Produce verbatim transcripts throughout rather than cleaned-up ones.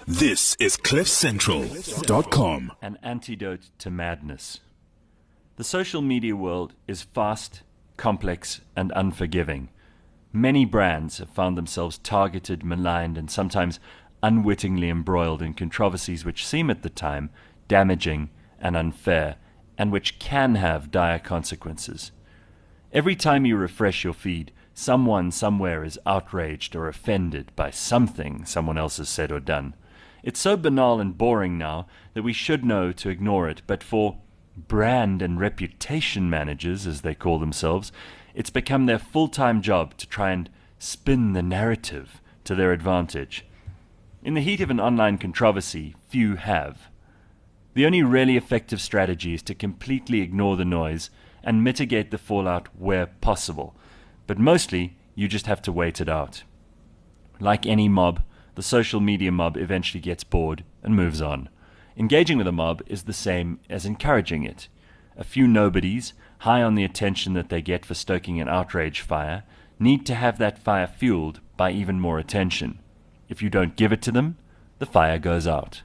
This is cliff central dot com. An antidote to madness. The social media world is fast, complex, and unforgiving. Many brands have found themselves targeted, maligned, and sometimes unwittingly embroiled in controversies which seem at the time damaging and unfair, and which can have dire consequences. Every time you refresh your feed, someone somewhere is outraged or offended by something someone else has said or done. It's so banal and boring now that we should know to ignore it, but for brand and reputation managers, as they call themselves, it's become their full-time job to try and spin the narrative to their advantage. In the heat of an online controversy, few have. The only really effective strategy is to completely ignore the noise and mitigate the fallout where possible, but mostly you just have to wait it out. Like any mob, the social media mob eventually gets bored and moves on. Engaging with a mob is the same as encouraging it. A few nobodies, high on the attention that they get for stoking an outrage fire, need to have that fire fueled by even more attention. If you don't give it to them, the fire goes out.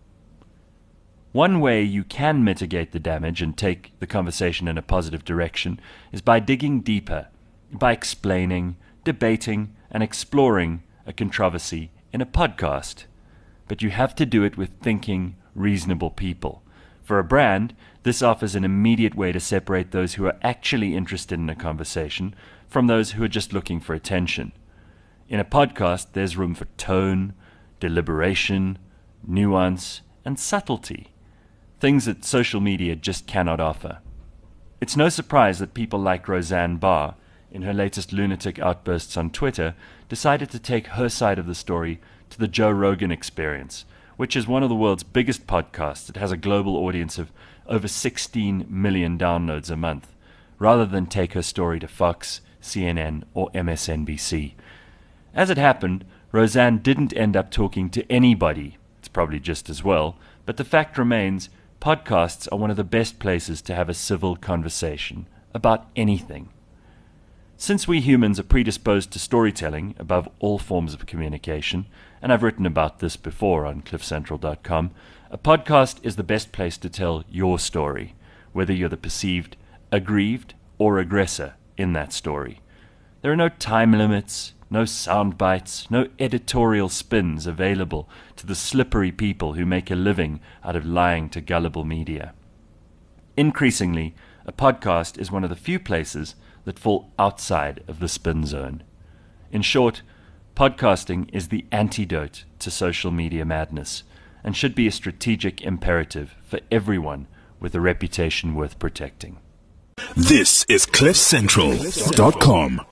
One way you can mitigate the damage and take the conversation in a positive direction is by digging deeper, by explaining, debating, and exploring a controversy in a podcast. But you have to do it with thinking, reasonable people. For a brand, this offers an immediate way to separate those who are actually interested in a conversation from those who are just looking for attention. In a podcast, there's room for tone, deliberation, nuance, and subtlety, things that social media just cannot offer. It's no surprise that people like Roseanne Barr, in her latest lunatic outbursts on Twitter, decided to take her side of the story to the Joe Rogan Experience, which is one of the world's biggest podcasts that has a global audience of over sixteen million downloads a month, rather than take her story to Fox, C N N, or M S N B C. As it happened, Roseanne didn't end up talking to anybody. It's probably just as well, but the fact remains, podcasts are one of the best places to have a civil conversation about anything. Since we humans are predisposed to storytelling above all forms of communication, and I've written about this before on cliff central dot com, a podcast is the best place to tell your story, whether you're the perceived, aggrieved, or aggressor in that story. There are no time limits, no sound bites, no editorial spins available to the slippery people who make a living out of lying to gullible media. Increasingly, a podcast is one of the few places that fall outside of the spin zone. In short, podcasting is the antidote to social media madness and should be a strategic imperative for everyone with a reputation worth protecting. This is cliff central dot com.